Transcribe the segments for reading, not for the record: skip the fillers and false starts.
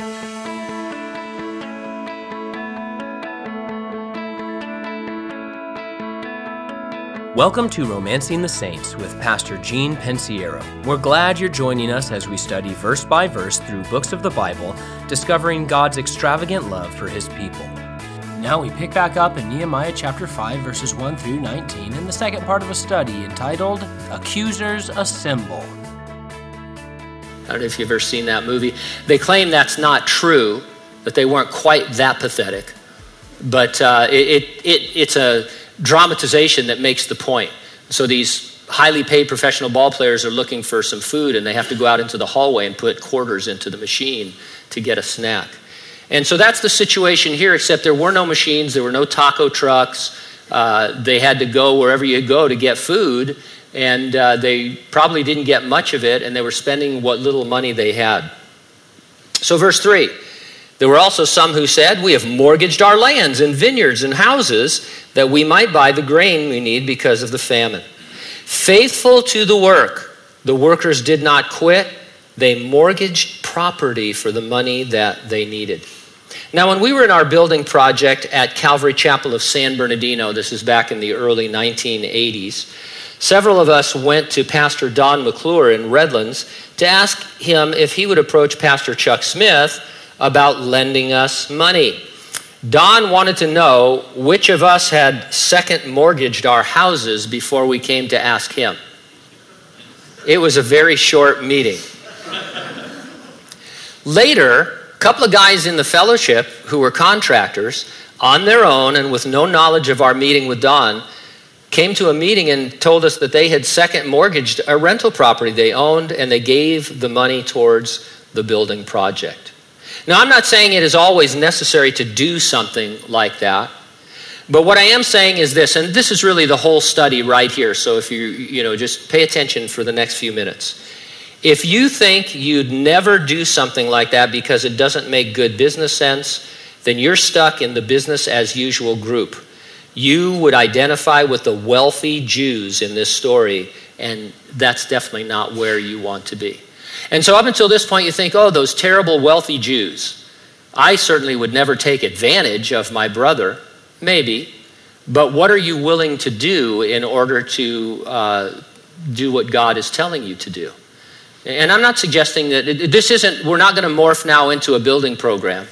Welcome to Romancing the Saints with Pastor Gene Pensiero. We're glad you're joining us as we study verse by verse through books of the Bible, discovering God's extravagant love for His people. Now we pick back up in Nehemiah chapter 5, verses 1 through 19, in the second part of a study entitled, Accusers Assemble. I don't know if you've ever seen that movie. They claim that's not true, that they weren't quite that pathetic, but it's a dramatization that makes the point. So these highly paid professional ball players are looking for some food, and they have to go out into the hallway and put quarters into the machine to get a snack. And so that's the situation here, except there were no machines, there were no taco trucks. They had to go wherever you go to get food, and they probably didn't get much of it, and they were spending what little money they had. So verse 3, there were also some who said, "We have mortgaged our lands and vineyards and houses that we might buy the grain we need because of the famine." Faithful to the work, the workers did not quit. They mortgaged property for the money that they needed. Now, when we were in our building project at Calvary Chapel of San Bernardino, this is back in the early 1980s, several of us went to Pastor Don McClure in Redlands to ask him if he would approach Pastor Chuck Smith about lending us money. Don wanted to know which of us had second mortgaged our houses before we came to ask him. It was a very short meeting. Later, a couple of guys in the fellowship who were contractors, on their own and with no knowledge of our meeting with Don, came to a meeting and told us that they had second mortgaged a rental property they owned, and they gave the money towards the building project. Now, I'm not saying it is always necessary to do something like that, but what I am saying is this, and this is really the whole study right here, so if you just pay attention for the next few minutes. If you think you'd never do something like that because it doesn't make good business sense, then you're stuck in the business as usual group. You would identify with the wealthy Jews in this story, and that's definitely not where you want to be. And so up until this point, you think, oh, those terrible wealthy Jews. I certainly would never take advantage of my brother, maybe, but what are you willing to do in order to do what God is telling you to do? And I'm not suggesting that we're not going to morph now into a building program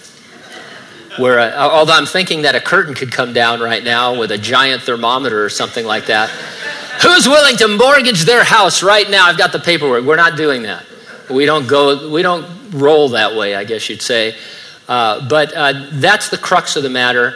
where, although I'm thinking that a curtain could come down right now with a giant thermometer or something like that. Who's willing to mortgage their house right now? I've got the paperwork. We're not doing that. We don't roll that way, I guess you'd say. But that's the crux of the matter,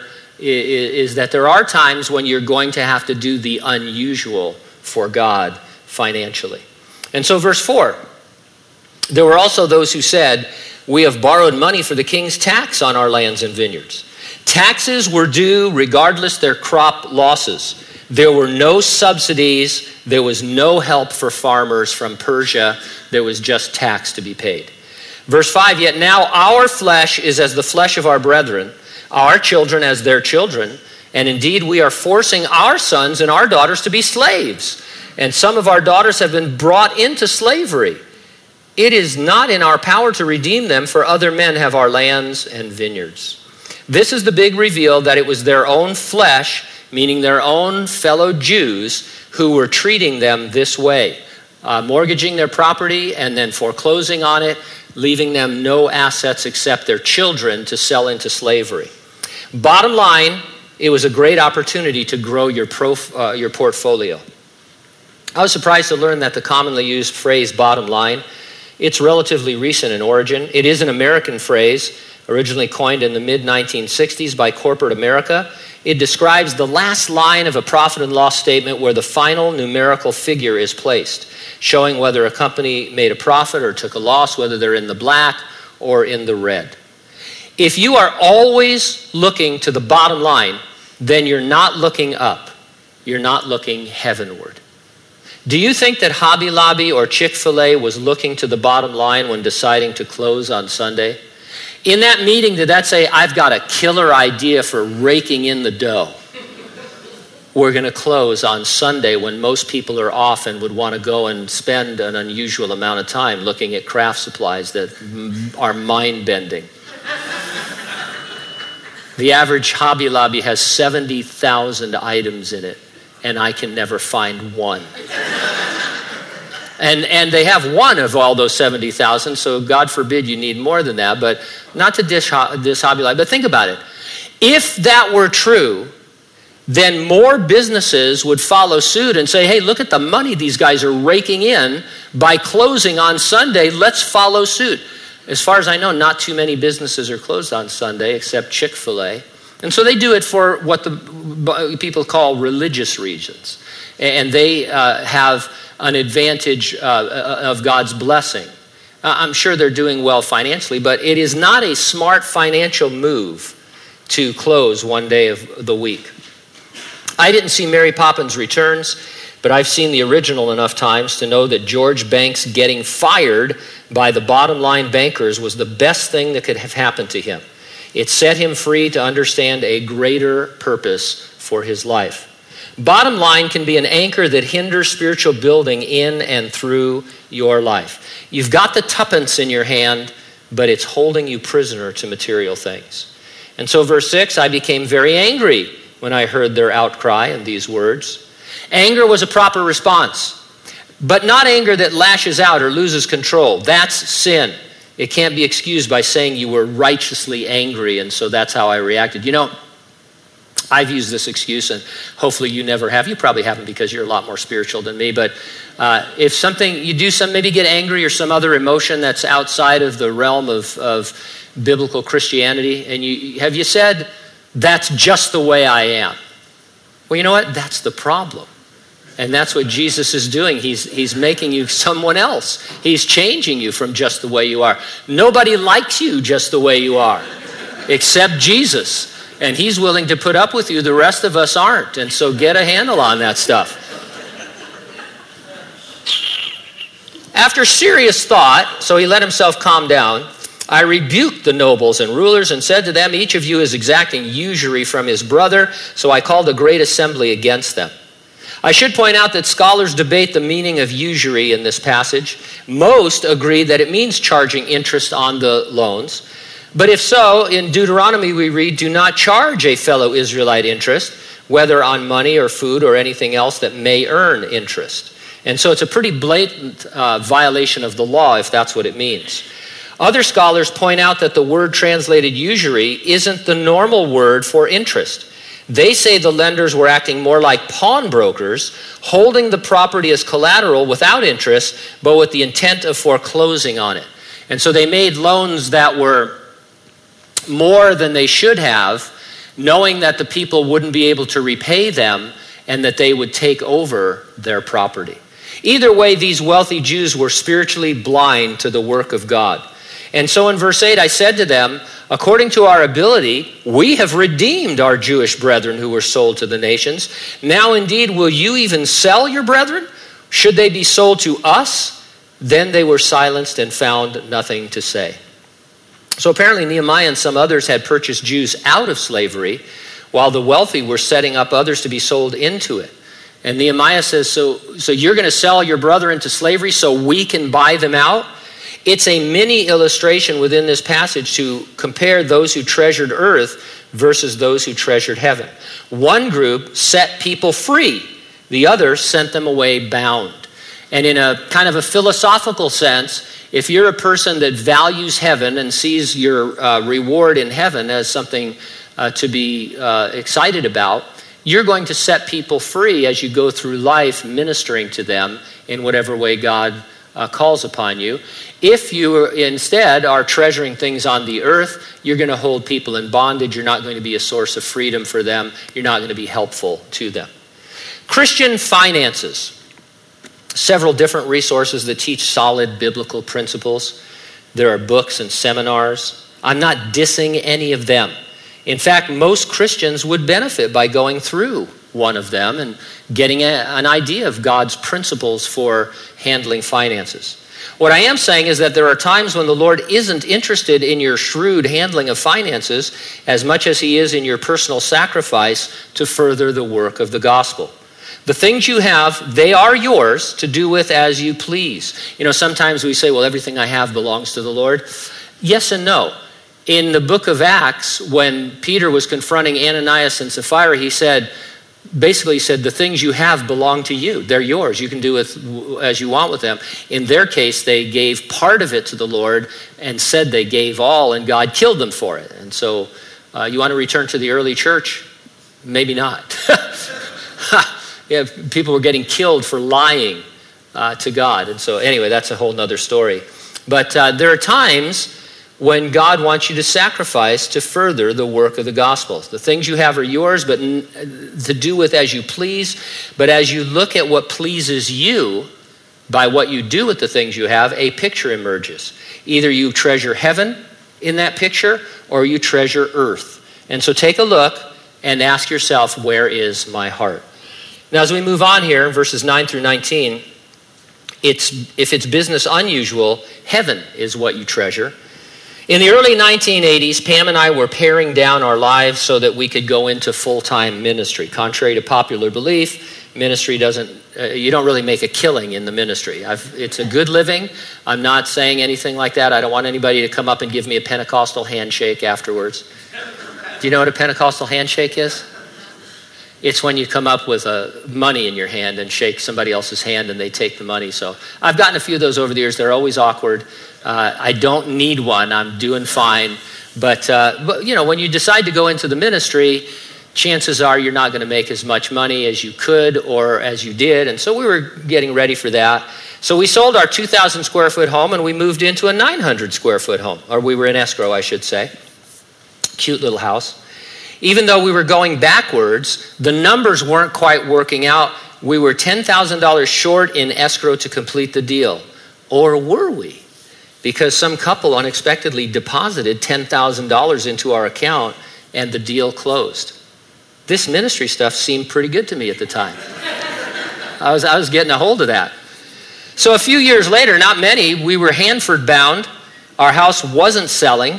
is that there are times when you're going to have to do the unusual for God financially. And so verse 4, there were also those who said, "We have borrowed money for the king's tax on our lands and vineyards." Taxes were due regardless their crop losses. There were no subsidies. There was no help for farmers from Persia. There was just tax to be paid. Verse 5, "Yet now our flesh is as the flesh of our brethren, our children as their children, and indeed we are forcing our sons and our daughters to be slaves, and some of our daughters have been brought into slavery. It is not in our power to redeem them, for other men have our lands and vineyards." This is the big reveal, that it was their own flesh, meaning their own fellow Jews, who were treating them this way, mortgaging their property and then foreclosing on it, leaving them no assets except their children to sell into slavery. Bottom line, it was a great opportunity to grow your portfolio. I was surprised to learn that the commonly used phrase "bottom line," it's relatively recent in origin. It is an American phrase, originally coined in the mid-1960s by corporate America. It describes the last line of a profit and loss statement where the final numerical figure is placed, showing whether a company made a profit or took a loss, whether they're in the black or in the red. If you are always looking to the bottom line, then you're not looking up. You're not looking heavenward. Do you think that Hobby Lobby or Chick-fil-A was looking to the bottom line when deciding to close on Sunday? In that meeting, did that say, "I've got a killer idea for raking in the dough"? We're going to close on Sunday when most people are off and would want to go and spend an unusual amount of time looking at craft supplies that are mind-bending. The average Hobby Lobby has 70,000 items in it, and I can never find one. And they have one of all those 70,000, so God forbid you need more than that, but not to diss Hobby Lobby, but think about it. If that were true, then more businesses would follow suit and say, hey, look at the money these guys are raking in by closing on Sunday. Let's follow suit. As far as I know, not too many businesses are closed on Sunday except Chick-fil-A. And so they do it for what the people call religious reasons. And they have an advantage of God's blessing. I'm sure they're doing well financially, but it is not a smart financial move to close one day of the week. I didn't see Mary Poppins Returns, but I've seen the original enough times to know that George Banks getting fired by the bottom line bankers was the best thing that could have happened to him. It set him free to understand a greater purpose for his life. Bottom line can be an anchor that hinders spiritual building in and through your life. You've got the tuppence in your hand, but it's holding you prisoner to material things. And so verse 6, I became very angry when I heard their outcry and these words. Anger was a proper response, but not anger that lashes out or loses control. That's sin. It can't be excused by saying you were righteously angry, and so that's how I reacted. You know, I've used this excuse, and hopefully you never have. You probably haven't because you're a lot more spiritual than me, but if something, you do some, maybe get angry or some other emotion that's outside of the realm of biblical Christianity, and have you said, that's just the way I am? Well, you know what? That's the problem. And that's what Jesus is doing. He's making you someone else. He's changing you from just the way you are. Nobody likes you just the way you are, except Jesus. And he's willing to put up with you. The rest of us aren't. And so get a handle on that stuff. After serious thought, so he let himself calm down, I rebuked the nobles and rulers and said to them, each of you is exacting usury from his brother. So I called a great assembly against them. I should point out that scholars debate the meaning of usury in this passage. Most agree that it means charging interest on the loans. But if so, in Deuteronomy we read, do not charge a fellow Israelite interest, whether on money or food or anything else that may earn interest. And so it's a pretty blatant violation of the law if that's what it means. Other scholars point out that the word translated usury isn't the normal word for interest. They say the lenders were acting more like pawnbrokers, holding the property as collateral without interest, but with the intent of foreclosing on it. And so they made loans that were more than they should have, knowing that the people wouldn't be able to repay them and that they would take over their property. Either way, these wealthy Jews were spiritually blind to the work of God. And so in verse 8, I said to them, according to our ability, we have redeemed our Jewish brethren who were sold to the nations. Now indeed, will you even sell your brethren? Should they be sold to us? Then they were silenced and found nothing to say. So apparently Nehemiah and some others had purchased Jews out of slavery, while the wealthy were setting up others to be sold into it. And Nehemiah says, so you're going to sell your brother into slavery so we can buy them out? It's a mini illustration within this passage to compare those who treasured earth versus those who treasured heaven. One group set people free. The other sent them away bound. And in a kind of a philosophical sense, if you're a person that values heaven and sees your reward in heaven as something to be excited about, you're going to set people free as you go through life ministering to them in whatever way God calls upon you. If you instead are treasuring things on the earth, you're going to hold people in bondage. You're not going to be a source of freedom for them. You're not going to be helpful to them. Christian finances. Several different resources that teach solid biblical principles. There are books and seminars. I'm not dissing any of them. In fact, most Christians would benefit by going through one of them and getting an idea of God's principles for handling finances. What I am saying is that there are times when the Lord isn't interested in your shrewd handling of finances as much as he is in your personal sacrifice to further the work of the gospel. The things you have, they are yours to do with as you please. You know, sometimes we say, well, everything I have belongs to the Lord. Yes and no. in the book of Acts, when Peter was confronting Ananias and Sapphira, he said, the things you have belong to you. They're yours. You can do as you want with them. In their case, they gave part of it to the Lord and said they gave all, and God killed them for it. And so you want to return to the early church? Maybe not. Yeah, people were getting killed for lying to God. And so anyway, that's a whole nother story. But there are times when God wants you to sacrifice to further the work of the gospel. The things you have are yours, but to do with as you please. But as you look at what pleases you by what you do with the things you have, a picture emerges. Either you treasure heaven in that picture, or you treasure earth. And so take a look and ask yourself, where is my heart? Now, as we move on here, verses 9 through 19, if it's business unusual, heaven is what you treasure. In the early 1980s, Pam and I were paring down our lives so that we could go into full-time ministry. Contrary to popular belief, ministry you don't really make a killing in the ministry. It's a good living. I'm not saying anything like that. I don't want anybody to come up and give me a Pentecostal handshake afterwards. Do you know what a Pentecostal handshake is? It's when you come up with money in your hand and shake somebody else's hand and they take the money. So I've gotten a few of those over the years. They're always awkward. I don't need one. I'm doing fine. But when you decide to go into the ministry, chances are you're not going to make as much money as you could or as you did. And so we were getting ready for that. So we sold our 2,000 square foot home and we moved into a 900 square foot home. Or we were in escrow, I should say. Cute little house. Even though we were going backwards, the numbers weren't quite working out. We were $10,000 short in escrow to complete the deal. Or were we? Because some couple unexpectedly deposited $10,000 into our account and the deal closed. This ministry stuff seemed pretty good to me at the time. I was getting a hold of that. So a few years later, not many, we were Hanford bound. Our house wasn't selling.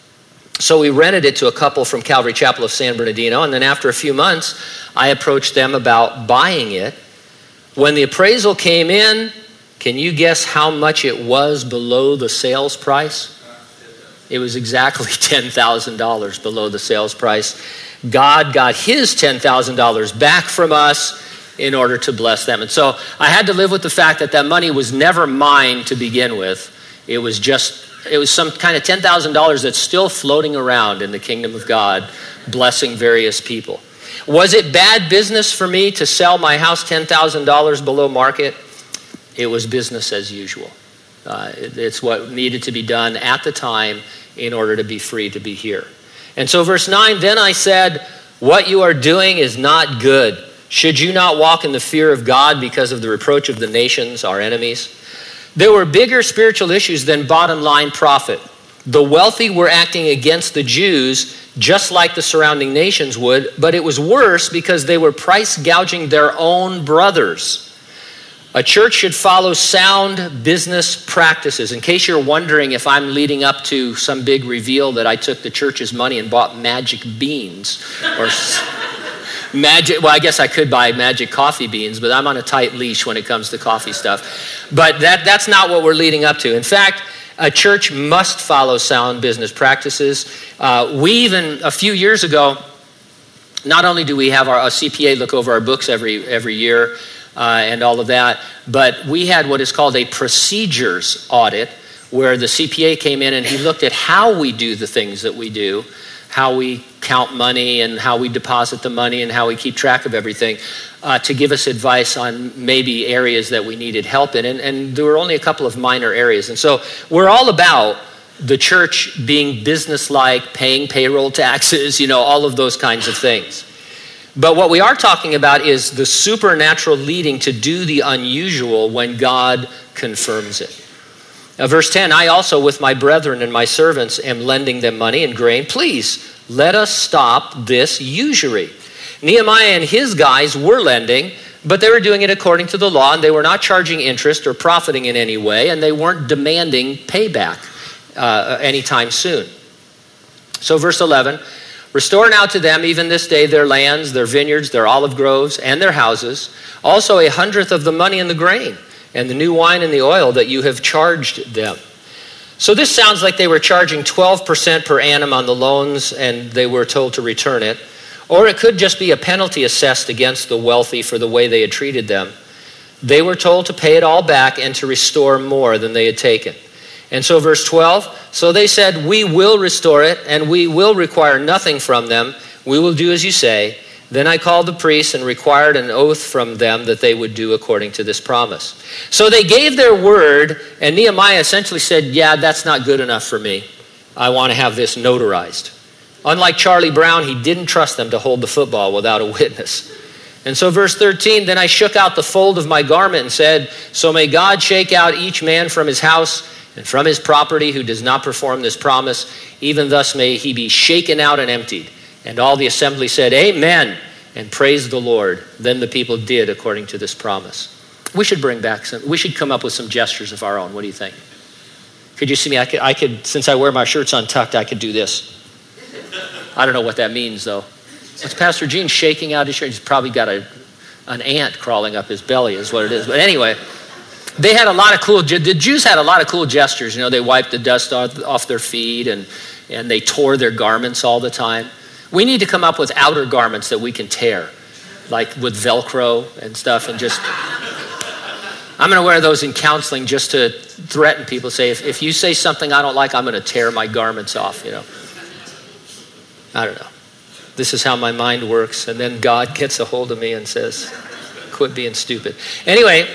So we rented it to a couple from Calvary Chapel of San Bernardino, and then after a few months, I approached them about buying it. When the appraisal came in, can you guess how much it was below the sales price? It was exactly $10,000 below the sales price. God got his $10,000 back from us in order to bless them. And so I had to live with the fact that money was never mine to begin with. It was some kind of $10,000 that's still floating around in the kingdom of God, blessing various people. Was it bad business for me to sell my house $10,000 below market? It was business as usual. It's what needed to be done at the time in order to be free to be here. And so verse 9, then I said, what you are doing is not good. Should you not walk in the fear of God because of the reproach of the nations, our enemies? There were bigger spiritual issues than bottom line profit. The wealthy were acting against the Jews just like the surrounding nations would, but it was worse because they were price gouging their own brothers. A church should follow sound business practices. In case you're wondering if I'm leading up to some big reveal that I took the church's money and bought magic beans or well, I guess I could buy magic coffee beans, but I'm on a tight leash when it comes to coffee stuff. But that's not what we're leading up to. In fact, a church must follow sound business practices. We even, a few years ago, not only do we have our CPA look over our books every year and all of that, but we had what is called a procedures audit, where the CPA came in and he looked at how we do the things that we do, how we count money and how we deposit the money and how we keep track of everything, to give us advice on maybe areas that we needed help in. And there were only a couple of minor areas. And so we're all about the church being businesslike, paying payroll taxes, all of those kinds of things. But what we are talking about is the supernatural leading to do the unusual when God confirms it. Verse 10, I also with my brethren and my servants am lending them money and grain. Please, let us stop this usury. Nehemiah and his guys were lending, but they were doing it according to the law, and they were not charging interest or profiting in any way, and they weren't demanding payback anytime soon. So verse 11, restore now to them even this day their lands, their vineyards, their olive groves, and their houses, also 1/100 of the money and the grain, and the new wine and the oil that you have charged them. So this sounds like they were charging 12% per annum on the loans and they were told to return it. Or it could just be a penalty assessed against the wealthy for the way they had treated them. They were told to pay it all back and to restore more than they had taken. And so verse 12, so they said, we will restore it and we will require nothing from them. We will do as you say. Then I called the priests and required an oath from them that they would do according to this promise. So they gave their word, and Nehemiah essentially said, yeah, that's not good enough for me. I want to have this notarized. Unlike Charlie Brown, he didn't trust them to hold the football without a witness. And so verse 13, then I shook out the fold of my garment and said, so may God shake out each man from his house and from his property who does not perform this promise. Even thus may he be shaken out and emptied. And all the assembly said, amen, and praised the Lord. Then the people did according to this promise. We should we should come up with some gestures of our own. What do you think? Could you see me? I could, since I wear my shirts untucked, I could do this. I don't know what that means, though. It's Pastor Gene shaking out his shirt. He's probably got an ant crawling up his belly is what it is. But anyway, they had a lot of the Jews had a lot of cool gestures. You know, they wiped the dust off their feet and they tore their garments all the time. We need to come up with outer garments that we can tear, like with Velcro and stuff, and just, I'm going to wear those in counseling just to threaten people, say, if you say something I don't like, I'm going to tear my garments off, you know. I don't know. This is how my mind works, and then God gets a hold of me and says, quit being stupid. Anyway,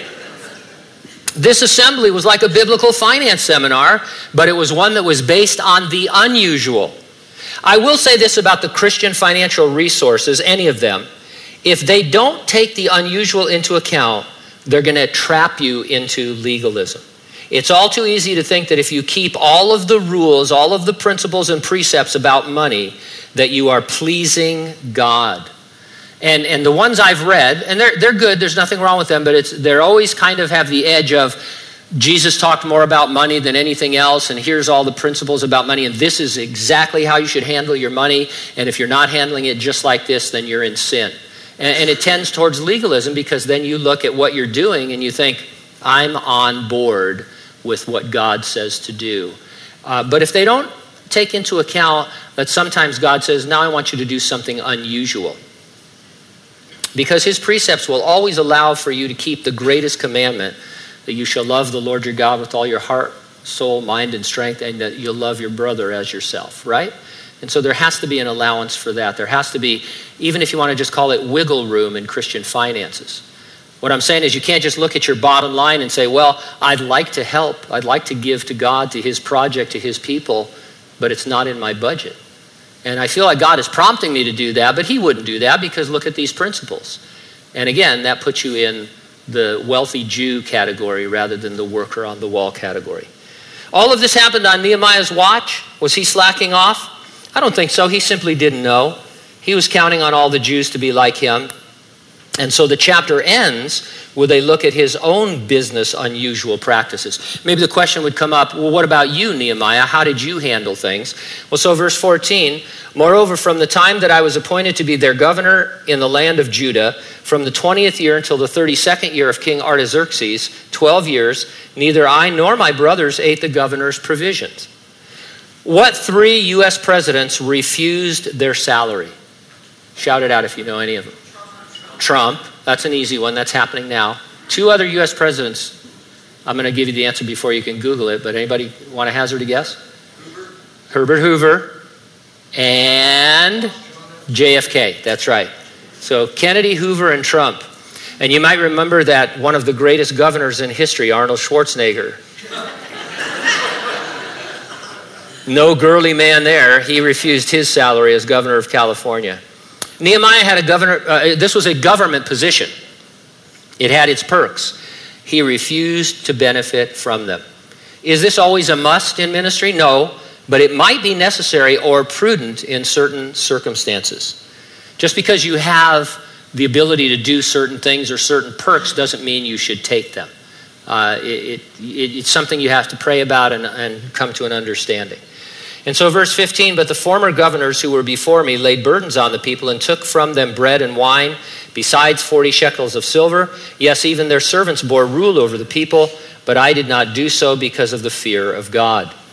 this assembly was like a biblical finance seminar, but it was one that was based on the unusual. I will say this about the Christian financial resources, any of them. If they don't take the unusual into account, they're going to trap you into legalism. It's all too easy to think that if you keep all of the rules, all of the principles and precepts about money, that you are pleasing God. And the ones I've read, and they're good, there's nothing wrong with them, but they're always kind of have the edge of, Jesus talked more about money than anything else, and here's all the principles about money, and this is exactly how you should handle your money, and if you're not handling it just like this, then you're in sin. And it tends towards legalism because then you look at what you're doing and you think, I'm on board with what God says to do. But if they don't take into account that sometimes God says, now I want you to do something unusual, because his precepts will always allow for you to keep the greatest commandment, that you shall love the Lord your God with all your heart, soul, mind, and strength, and that you'll love your brother as yourself, right? And so there has to be an allowance for that. There has to be, even if you want to just call it wiggle room in Christian finances. What I'm saying is you can't just look at your bottom line and say, well, I'd like to help. I'd like to give to God, to his project, to his people, but it's not in my budget. And I feel like God is prompting me to do that, but he wouldn't do that because look at these principles. And again, that puts you in the wealthy Jew category rather than the worker on the wall category. All of this happened on Nehemiah's watch. Was he slacking off? I don't think so. He simply didn't know. He was counting on all the Jews to be like him. And so the chapter ends with a look at his own business unusual practices. Maybe the question would come up, well, what about you, Nehemiah? How did you handle things? Well, so verse 14, moreover, from the time that I was appointed to be their governor in the land of Judah, from the 20th year until the 32nd year of King Artaxerxes, 12 years, neither I nor my brothers ate the governor's provisions. What 3 U.S. presidents refused their salary? Shout it out if you know any of them. Trump, that's an easy one. That's happening now. 2 other U.S. presidents. I'm going to give you the answer before you can Google it, but anybody want to hazard a guess? Herbert Hoover and JFK. That's right. So Kennedy, Hoover, and Trump. And you might remember that one of the greatest governors in history, Arnold Schwarzenegger. No girly man there. He refused his salary as governor of California. Nehemiah had this was a government position. It had its perks. He refused to benefit from them. Is this always a must in ministry? No, but it might be necessary or prudent in certain circumstances. Just because you have the ability to do certain things or certain perks doesn't mean you should take them. It's something you have to pray about and come to an understanding. And so verse 15, but the former governors who were before me laid burdens on the people and took from them bread and wine, besides 40 shekels of silver. Yes, even their servants bore rule over the people, but I did not do so because of the fear of God.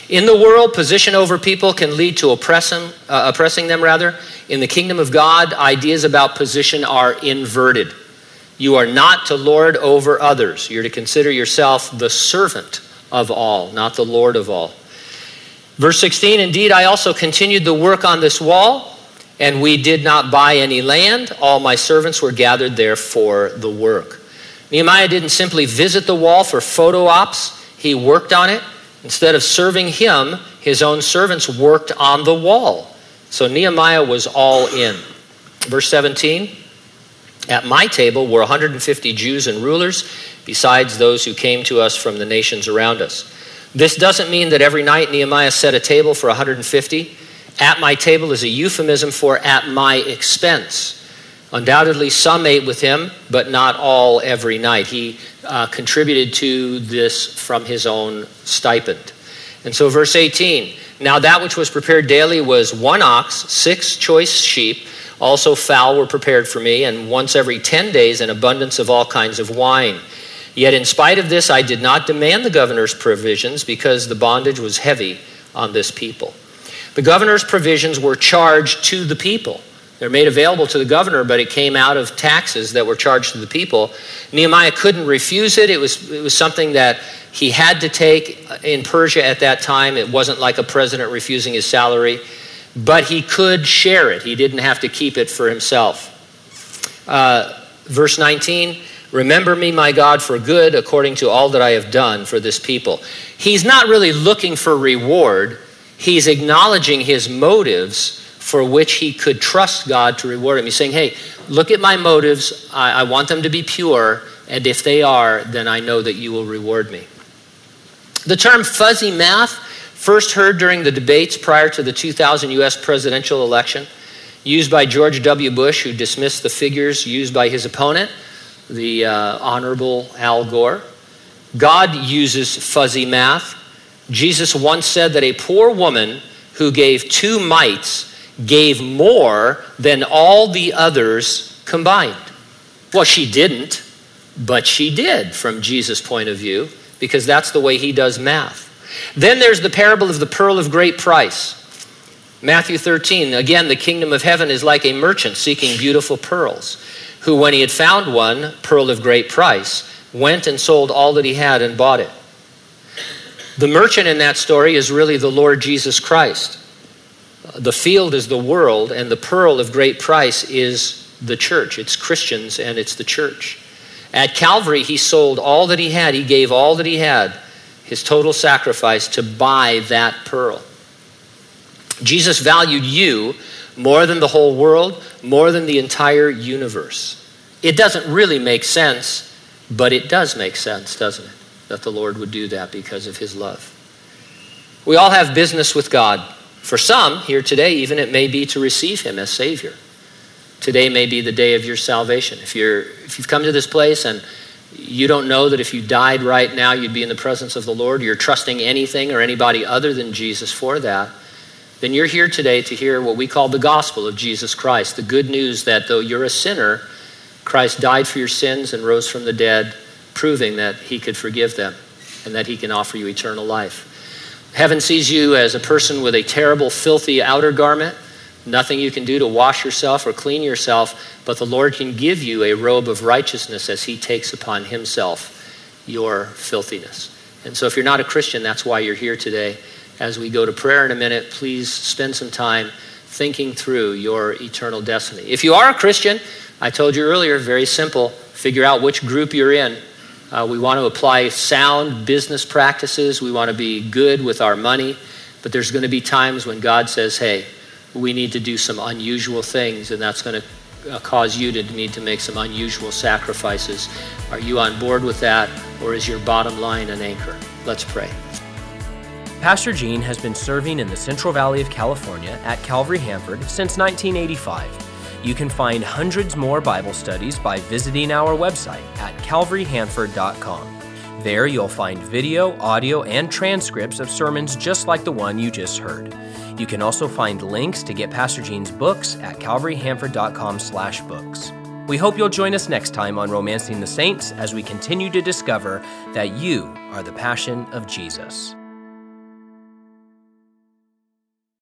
In the world, position over people can lead to oppressing them. In the kingdom of God, ideas about position are inverted. You are not to lord over others. You're to consider yourself the servant of all, not the Lord of all. Verse 16, indeed, I also continued the work on this wall, and we did not buy any land. All my servants were gathered there for the work. Nehemiah didn't simply visit the wall for photo ops. He worked on it. Instead of serving him, his own servants worked on the wall. So Nehemiah was all in. Verse 17, at my table were 150 Jews and rulers, besides those who came to us from the nations around us. This doesn't mean that every night Nehemiah set a table for 150. At my table is a euphemism for at my expense. Undoubtedly, some ate with him, but not all every night. He contributed to this from his own stipend. And so verse 18, now that which was prepared daily was 1 ox, 6 choice sheep, also fowl were prepared for me, and once every 10 days an abundance of all kinds of wine. Yet in spite of this, I did not demand the governor's provisions because the bondage was heavy on this people. The governor's provisions were charged to the people. They're made available to the governor, but it came out of taxes that were charged to the people. Nehemiah couldn't refuse it. It was something that he had to take in Persia at that time. It wasn't like a president refusing his salary, but he could share it. He didn't have to keep it for himself. Verse 19, remember me, my God, for good, according to all that I have done for this people. He's not really looking for reward. He's acknowledging his motives for which he could trust God to reward him. He's saying, hey, look at my motives. I want them to be pure, and if they are, then I know that you will reward me. The term fuzzy math, first heard during the debates prior to the 2000 U.S. presidential election, used by George W. Bush, who dismissed the figures used by his opponent, the Honorable Al Gore. God uses fuzzy math. Jesus once said that a poor woman who gave 2 mites gave more than all the others combined. Well, she didn't, but she did from Jesus' point of view, because that's the way he does math. Then there's the parable of the pearl of great price. Matthew 13, again, the kingdom of heaven is like a merchant seeking beautiful pearls, who when he had found one, pearl of great price, went and sold all that he had and bought it. The merchant in that story is really the Lord Jesus Christ. The field is the world, and the pearl of great price is the church. It's Christians, and it's the church. At Calvary, he sold all that he had. He gave all that he had, his total sacrifice, to buy that pearl. Jesus valued you more than the whole world, more than the entire universe. It doesn't really make sense, but it does make sense, doesn't it? That the Lord would do that because of his love. We all have business with God. For some here today, even it may be to receive him as Savior. Today may be the day of your salvation. If you've come to this place and you don't know that if you died right now, you'd be in the presence of the Lord, you're trusting anything or anybody other than Jesus for that, then you're here today to hear what we call the gospel of Jesus Christ, the good news that though you're a sinner, Christ died for your sins and rose from the dead, proving that he could forgive them and that he can offer you eternal life. Heaven sees you as a person with a terrible, filthy outer garment, nothing you can do to wash yourself or clean yourself, but the Lord can give you a robe of righteousness as he takes upon himself your filthiness. And so if you're not a Christian, that's why you're here today. As we go to prayer in a minute, please spend some time thinking through your eternal destiny. If you are a Christian, I told you earlier, very simple, figure out which group you're in. We want to apply sound business practices. We want to be good with our money. But there's going to be times when God says, hey, we need to do some unusual things, and that's going to cause you to need to make some unusual sacrifices. Are you on board with that, or is your bottom line an anchor? Let's pray. Pastor Gene has been serving in the Central Valley of California at Calvary Hanford since 1985. You can find hundreds more Bible studies by visiting our website at calvaryhanford.com. There you'll find video, audio, and transcripts of sermons just like the one you just heard. You can also find links to get Pastor Gene's books at calvaryhanford.com/books. We hope you'll join us next time on Romancing the Saints as we continue to discover that you are the passion of Jesus.